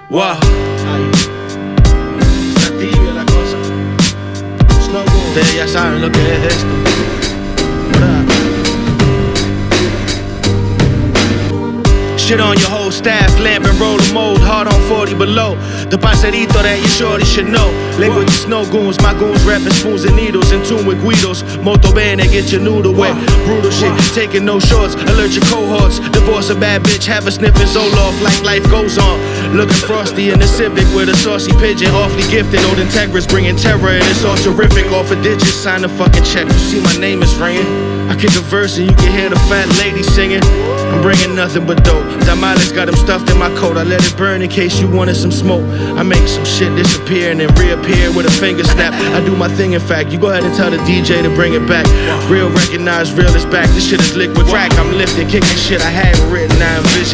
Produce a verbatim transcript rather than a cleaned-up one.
Wow. Está tibia la cosa. Snow Goons. Ustedes ya saben lo que es esto. Shit on your whole staff, lamp and roll the mold, hard on forty below. The parcerito that you shorty should know. Link with the Snow Goons, my goons rapping spoons and needles. In tune with Guidos, Moto Band that get your noodle wet. Brutal shit, taking no shorts, alert your cohorts. Divorce a bad bitch, have a sniffing Zoloft like life goes on. Looking frosty in the Civic with a saucy pigeon, awfully gifted. Old Integris bringing terror and it's all terrific. Off a digit, sign a fucking check. You see my name is ringing. I kick a verse and you can hear the fat lady singing. I'm bringing nothing but dope. Tamales got them stuffed in my coat. I let it burn in case you wanted some smoke. I make some shit disappear and then reappear with a finger snap. I do my thing, in fact. You go ahead and tell the D J to bring it back. Real recognize, real is back. This shit is liquid crack. I'm lifting, kicking shit I had written. I envision